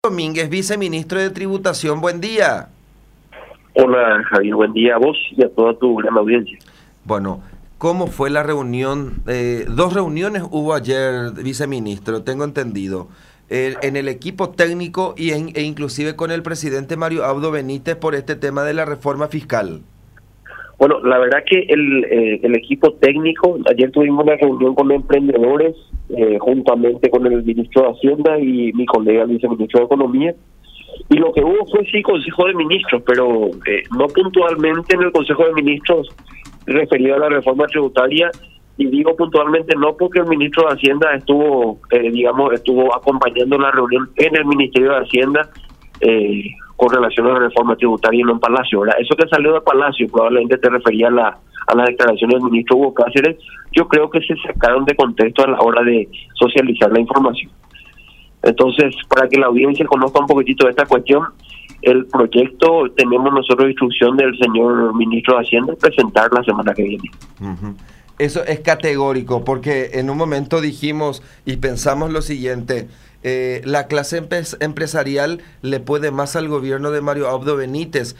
Domínguez, viceministro de Tributación, buen día. Hola Javier, buen día a vos y a toda tu gran audiencia. Bueno, ¿cómo fue la reunión? Dos reuniones hubo ayer, viceministro, tengo entendido, en el equipo técnico e inclusive con el presidente Mario Abdo Benítez por este tema de la reforma fiscal. Bueno, la verdad que el equipo técnico, ayer tuvimos una reunión con emprendedores, juntamente con el ministro de Hacienda y mi colega el viceministro de Economía, y lo que hubo fue sí Consejo de Ministros, pero no puntualmente en el Consejo de Ministros referido a la reforma tributaria, y digo puntualmente no porque el ministro de Hacienda estuvo acompañando la reunión en el Ministerio de Hacienda con relación a la reforma tributaria y no en Palacio. Ahora, eso que salió de Palacio probablemente te refería a las declaraciones del ministro Hugo Cáceres. Yo creo que se sacaron de contexto a la hora de socializar la información. Entonces, para que la audiencia conozca un poquitito de esta cuestión, el proyecto tenemos nosotros instrucción del señor ministro de Hacienda presentar la semana que viene. Eso es categórico, porque en un momento dijimos y pensamos lo siguiente: la clase empresarial le puede más al gobierno de Mario Abdo Benítez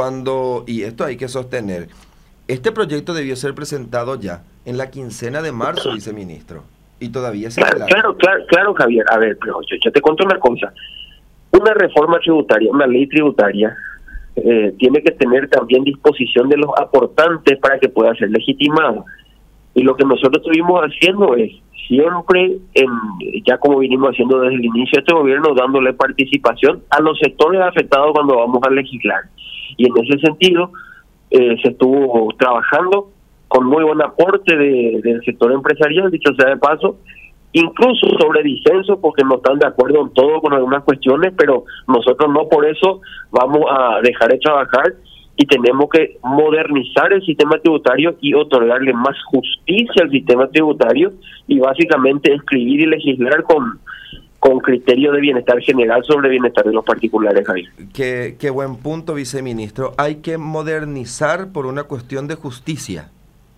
y esto hay que sostener, este proyecto debió ser presentado ya en la quincena de marzo, viceministro, y todavía se Claro, Javier. A ver, pero yo te cuento una cosa. Una reforma tributaria, una ley tributaria, tiene que tener también disposición de los aportantes para que pueda ser legitimada. Y lo que nosotros estuvimos haciendo es siempre, ya como vinimos haciendo desde el inicio de este gobierno, dándole participación a los sectores afectados cuando vamos a legislar. Y en ese sentido se estuvo trabajando con muy buen aporte del sector empresarial, dicho sea de paso, incluso sobre disenso, porque no están de acuerdo en todo con algunas cuestiones, pero nosotros no por eso vamos a dejar de trabajar y tenemos que modernizar el sistema tributario y otorgarle más justicia al sistema tributario y básicamente escribir y legislar con criterio de bienestar general sobre bienestar de los particulares, Javier. Qué buen punto, viceministro. Hay que modernizar por una cuestión de justicia.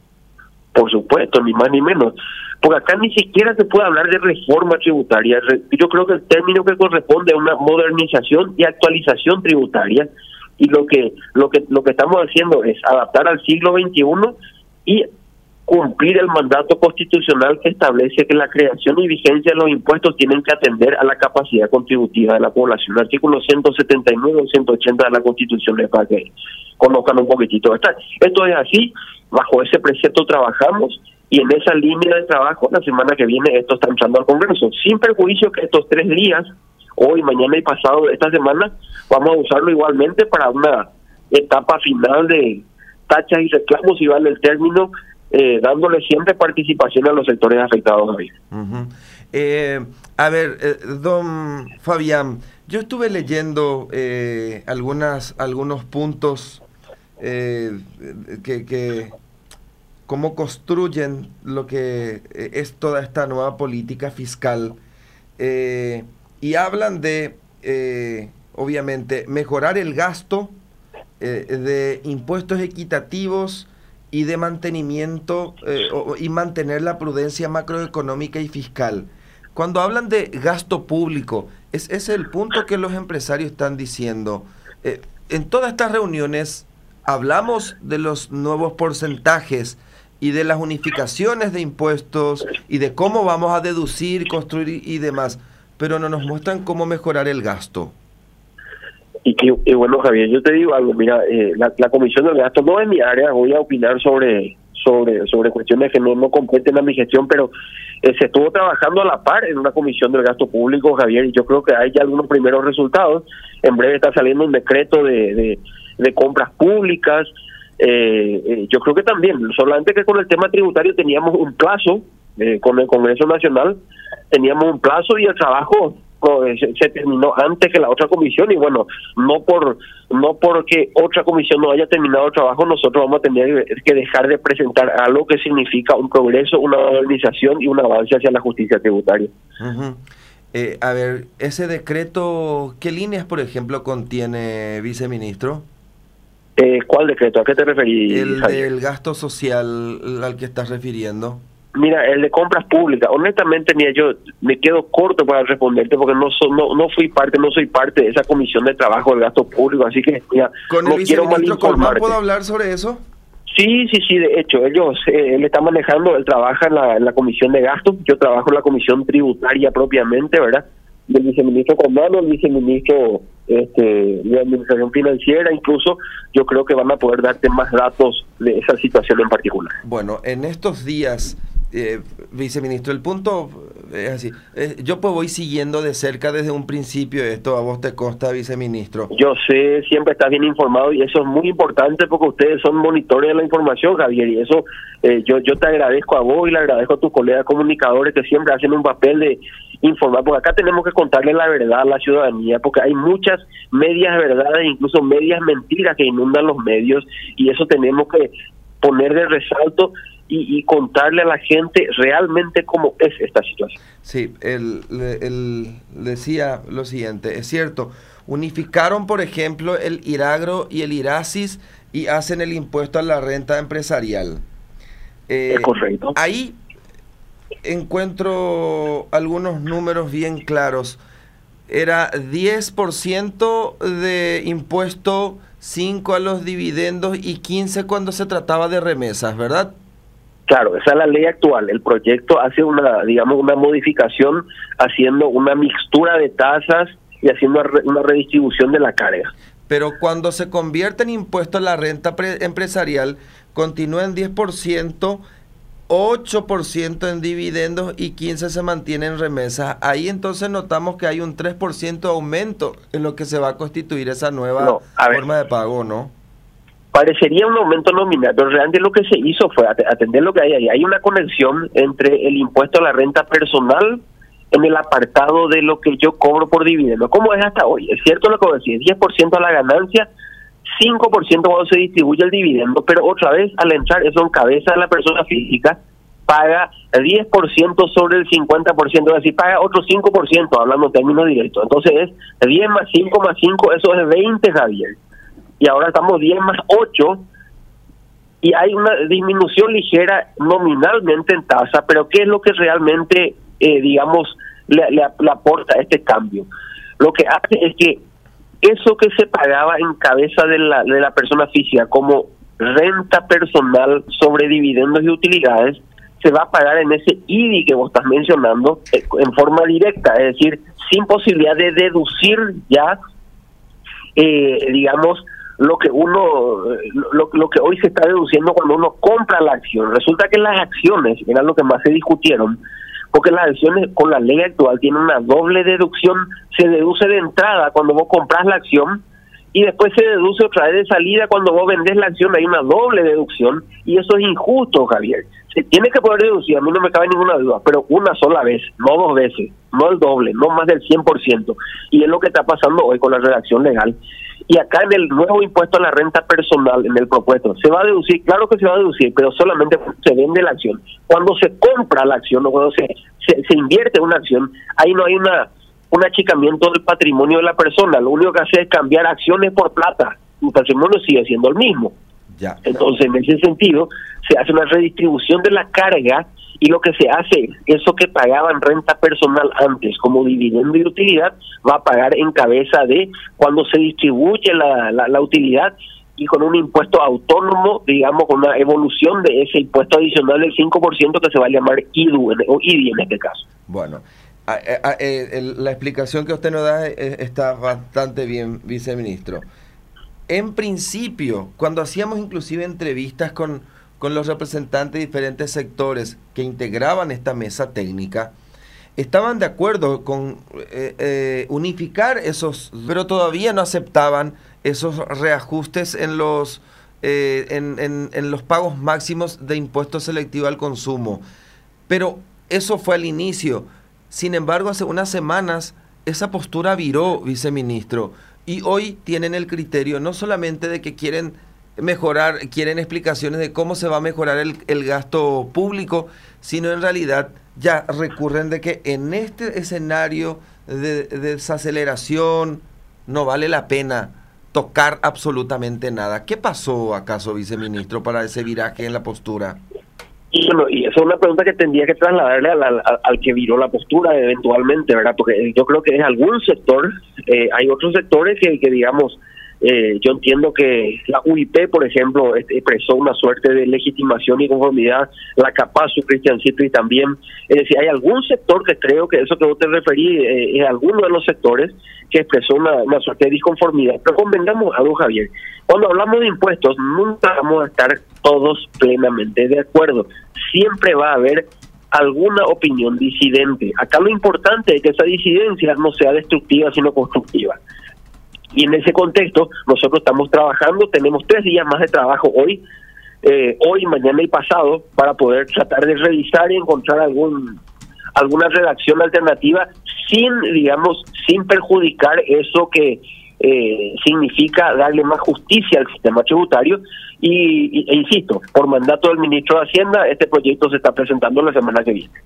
Por supuesto, ni más ni menos. Porque acá ni siquiera se puede hablar de reforma tributaria. Yo creo que el término que corresponde a una modernización y actualización tributaria, y lo que estamos haciendo es adaptar al siglo XXI y cumplir el mandato constitucional que establece que la creación y vigencia de los impuestos tienen que atender a la capacidad contributiva de la población. Artículo 179 o 180 de la Constitución, para que conozcan un poquitito. Esto es así, bajo ese precepto trabajamos, y en esa línea de trabajo la semana que viene esto está entrando al Congreso, sin perjuicio que estos 3 días, hoy, mañana y pasado de esta semana, vamos a usarlo igualmente para una etapa final de tachas y reclamos, si vale el término, dándole siempre participación a los sectores afectados hoy. A ver, don Fabián, yo estuve leyendo algunos puntos que cómo construyen lo que es toda esta nueva política fiscal, y hablan de, obviamente, mejorar el gasto, de impuestos equitativos y de mantenimiento y mantener la prudencia macroeconómica y fiscal. Cuando hablan de gasto público, ese es el punto que los empresarios están diciendo. En todas estas reuniones hablamos de los nuevos porcentajes y de las unificaciones de impuestos y de cómo vamos a deducir, construir y demás, pero no nos muestran cómo mejorar el gasto. Y bueno, Javier, yo te digo algo, mira, la Comisión del Gasto no es mi área, voy a opinar sobre cuestiones que no competen a mi gestión, pero se estuvo trabajando a la par en una Comisión del Gasto Público, Javier, y yo creo que hay ya algunos primeros resultados. En breve está saliendo un decreto de compras públicas. Yo creo que también, solamente que con el tema tributario teníamos un plazo, con el Congreso Nacional teníamos un plazo y el trabajo se terminó antes que la otra comisión, y bueno, no porque otra comisión no haya terminado el trabajo, nosotros vamos a tener que dejar de presentar algo que significa un progreso, una modernización y un avance hacia la justicia tributaria. A ver, ese decreto, ¿qué líneas, por ejemplo, contiene, viceministro? ¿Cuál decreto? ¿A qué te referís? El del gasto social al que estás refiriendo. Mira, el de compras públicas, honestamente, mira, yo me quedo corto para responderte porque no soy parte de esa comisión de trabajo del gasto público, así que mira, ¿Con el viceministro Colmán puedo hablar sobre eso? Sí, de hecho, él está manejando, él trabaja en la comisión de gastos, yo trabajo en la comisión tributaria propiamente, ¿verdad? Del viceministro Colmán, el viceministro de Administración Financiera, incluso yo creo que van a poder darte más datos de esa situación en particular. Bueno, en estos días, viceministro, el punto es así. Yo pues voy siguiendo de cerca desde un principio esto, a vos te consta, viceministro. Yo sé, siempre estás bien informado y eso es muy importante porque ustedes son monitores de la información, Javier, y eso yo te agradezco a vos y le agradezco a tus colegas comunicadores que siempre hacen un papel de informar, porque acá tenemos que contarle la verdad a la ciudadanía, porque hay muchas medias verdades, incluso medias mentiras que inundan los medios, y eso tenemos que poner de resalto y contarle a la gente realmente cómo es esta situación. Sí, él decía lo siguiente, es cierto, unificaron por ejemplo el IRAGRO y el IRASIS y hacen el impuesto a la renta empresarial. Es correcto. Ahí encuentro algunos números bien claros. Era 10% de impuesto, 5% a los dividendos y 15% cuando se trataba de remesas, ¿verdad? Claro, esa es la ley actual. El proyecto hace una modificación, haciendo una mixtura de tasas y haciendo una redistribución de la carga. Pero cuando se convierte en impuesto a la renta empresarial, continúa en 10%, 8% en dividendos y 15% se mantiene en remesas. Ahí entonces notamos que hay un 3% de aumento en lo que se va a constituir esa nueva forma de pago, ¿no? Parecería un aumento nominal, pero realmente lo que se hizo fue atender lo que hay ahí. Hay una conexión entre el impuesto a la renta personal en el apartado de lo que yo cobro por dividendo. ¿Cómo es hasta hoy? Es cierto lo que decís, 10% a la ganancia, 5% cuando se distribuye el dividendo, pero otra vez al entrar eso en cabeza de la persona física, paga 10% sobre el 50%, es decir, paga otro 5%, hablando en términos directos. Entonces es 10 más 5 más 5, eso es 20, Javier. Y ahora estamos 10 más 8, y hay una disminución ligera nominalmente en tasa, pero ¿qué es lo que realmente, le aporta este cambio? Lo que hace es que eso que se pagaba en cabeza de la persona física como renta personal sobre dividendos y utilidades, se va a pagar en ese IDI que vos estás mencionando en forma directa, es decir, sin posibilidad de deducir ya, lo que lo que hoy se está deduciendo cuando uno compra la acción. Resulta que las acciones eran lo que más se discutieron, porque las acciones con la ley actual tienen una doble deducción. Se deduce de entrada cuando vos compras la acción y después se deduce otra vez de salida cuando vos vendés la acción. Hay una doble deducción y eso es injusto, Javier. Se tiene que poder deducir, a mí no me cabe ninguna duda, pero una sola vez, no dos veces, no el doble, no más del 100%. Y es lo que está pasando hoy con la redacción legal. Y acá en el nuevo impuesto a la renta personal, en el propuesto, se va a deducir, claro que se va a deducir, pero solamente cuando se vende la acción. Cuando se compra la acción o cuando se invierte una acción, ahí no hay un achicamiento del patrimonio de la persona. Lo único que hace es cambiar acciones por plata. El patrimonio sigue siendo el mismo. Ya. Entonces, en ese sentido, se hace una redistribución de la carga y lo que se hace, eso que pagaban renta personal antes como dividendo y utilidad, va a pagar en cabeza de cuando se distribuye la utilidad y con un impuesto autónomo, con una evolución de ese impuesto adicional del 5% que se va a llamar IDU o IDI en este caso. Bueno, la explicación que usted nos da está bastante bien, viceministro. En principio, cuando hacíamos inclusive entrevistas con los representantes de diferentes sectores que integraban esta mesa técnica, estaban de acuerdo con unificar esos, pero todavía no aceptaban esos reajustes en los pagos máximos de impuesto selectivo al consumo. Pero eso fue al inicio. Sin embargo, hace unas semanas esa postura viró, viceministro, y hoy tienen el criterio no solamente de que quieren mejorar, quieren explicaciones de cómo se va a mejorar el gasto público, sino en realidad ya recurren de que en este escenario de desaceleración no vale la pena tocar absolutamente nada. ¿Qué pasó acaso, viceministro, para ese viraje en la postura? Y bueno, y esa es una pregunta que tendría que trasladarle al que viró la postura eventualmente, ¿verdad? Porque yo creo que en algún sector, hay otros sectores que digamos, yo entiendo que la UIP, por ejemplo, expresó una suerte de legitimación y conformidad, la Capazu, Cristian Citri también. Es decir, hay algún sector que creo que eso que vos te referí es alguno de los sectores que expresó una suerte de disconformidad. Pero convengamos algo, Javier, cuando hablamos de impuestos nunca vamos a estar todos plenamente de acuerdo. Siempre va a haber alguna opinión disidente. Acá lo importante es que esa disidencia no sea destructiva sino constructiva. Y en ese contexto nosotros estamos trabajando, tenemos 3 días más de trabajo hoy, mañana y pasado, para poder tratar de revisar y encontrar alguna redacción alternativa sin perjudicar eso que significa darle más justicia al sistema tributario. E insisto, por mandato del ministro de Hacienda, este proyecto se está presentando la semana que viene.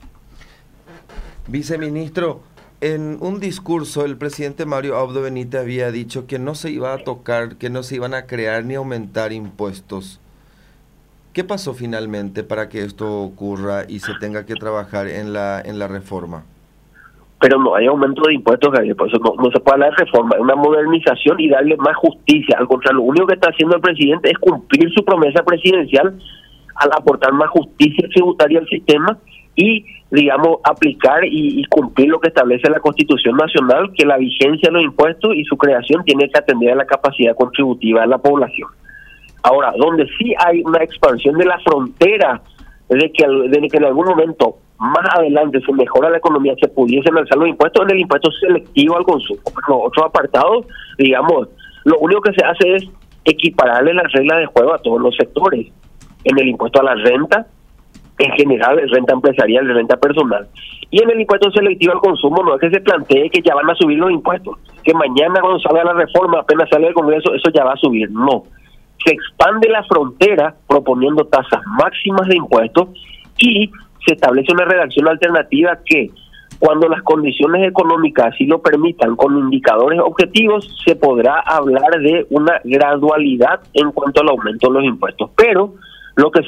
Viceministro, en un discurso el presidente Mario Abdo Benítez había dicho que no se iba a tocar, que no se iban a crear ni aumentar impuestos. ¿Qué pasó finalmente para que esto ocurra y se tenga que trabajar en la reforma? Pero no hay aumento de impuestos, Javier, por eso no se puede hablar de reforma, es una modernización y darle más justicia. Al contrario, lo único que está haciendo el presidente es cumplir su promesa presidencial al aportar más justicia tributaria al sistema y, digamos, aplicar y cumplir lo que establece la Constitución Nacional, que la vigencia de los impuestos y su creación tiene que atender a la capacidad contributiva de la población. Ahora, donde sí hay una expansión de la frontera de que en algún momento más adelante se mejora la economía, se pudiesen alzar los impuestos, en el impuesto selectivo al consumo. Pero otros apartados, digamos, lo único que se hace es equipararle las reglas de juego a todos los sectores. En el impuesto a la renta, en general, renta empresarial, renta personal. Y en el impuesto selectivo al consumo no es que se plantee que ya van a subir los impuestos, que mañana cuando salga la reforma, apenas salga el Congreso, eso ya va a subir. No. Se expande la frontera proponiendo tasas máximas de impuestos y se establece una redacción alternativa que, cuando las condiciones económicas así lo permitan, con indicadores objetivos, se podrá hablar de una gradualidad en cuanto al aumento de los impuestos. Pero lo que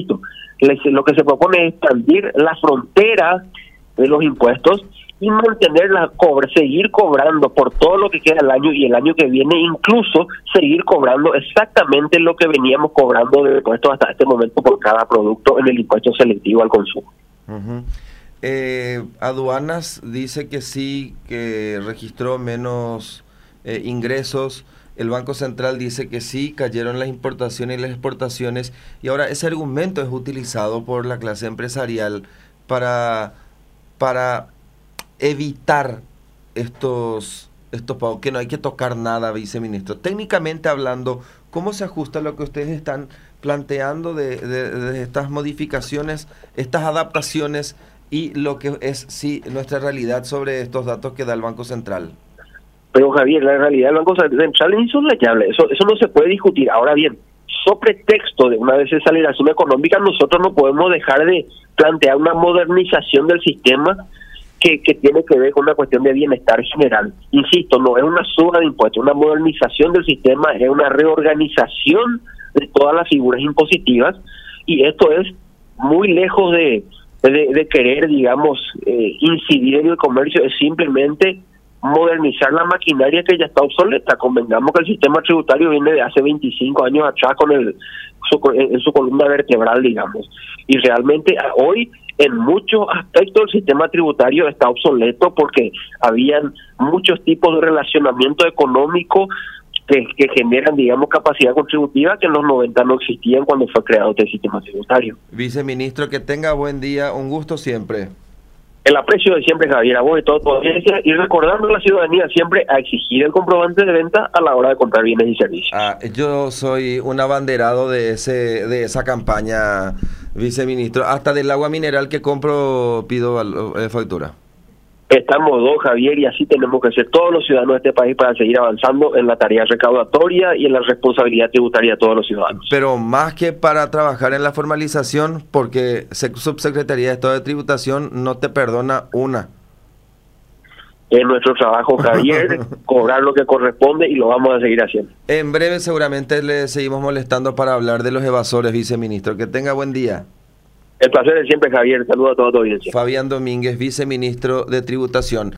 lo que se propone es expandir la frontera de los impuestos y mantenerla, seguir cobrando por todo lo que queda el año y el año que viene, incluso seguir cobrando exactamente lo que veníamos cobrando de impuestos hasta este momento por cada producto en el impuesto selectivo al consumo. Aduanas dice que sí, que registró menos ingresos. El Banco Central dice que sí, cayeron las importaciones y las exportaciones, y ahora ese argumento es utilizado por la clase empresarial para evitar estos pagos, que no hay que tocar nada, viceministro. Técnicamente hablando, ¿cómo se ajusta lo que ustedes están planteando de estas modificaciones, estas adaptaciones y lo que es sí nuestra realidad sobre estos datos que da el Banco Central? Pero Javier, la realidad del Banco Central es insoslayable, eso no se puede discutir. Ahora bien, sobre pretexto de una desaceleración económica, nosotros no podemos dejar de plantear una modernización del sistema que tiene que ver con una cuestión de bienestar general. Insisto, no es una suba de impuestos, una modernización del sistema, es una reorganización de todas las figuras impositivas, y esto es muy lejos de querer, digamos, incidir en el comercio, es simplemente modernizar la maquinaria que ya está obsoleta. Convengamos que el sistema tributario viene de hace 25 años atrás en su columna vertebral, digamos, y realmente hoy en muchos aspectos el sistema tributario está obsoleto porque habían muchos tipos de relacionamiento económico que generan, digamos, capacidad contributiva que en los 90 no existían cuando fue creado este sistema tributario. Viceministro, que tenga buen día, un gusto siempre. El aprecio de siempre, Javier, a vos y toda tu audiencia, y recordando a la ciudadanía siempre a exigir el comprobante de venta a la hora de comprar bienes y servicios. Yo soy un abanderado de esa campaña, viceministro. Hasta del agua mineral que compro pido factura. Estamos dos, Javier, y así tenemos que ser todos los ciudadanos de este país para seguir avanzando en la tarea recaudatoria y en la responsabilidad tributaria de todos los ciudadanos. Pero más que para trabajar en la formalización, porque Subsecretaría de Estado de Tributación no te perdona una. Es nuestro trabajo, Javier, cobrar lo que corresponde, y lo vamos a seguir haciendo. En breve seguramente le seguimos molestando para hablar de los evasores, viceministro. Que tenga buen día. El placer es siempre, Javier. Saludos a toda tu audiencia. Fabián Domínguez, viceministro de Tributación.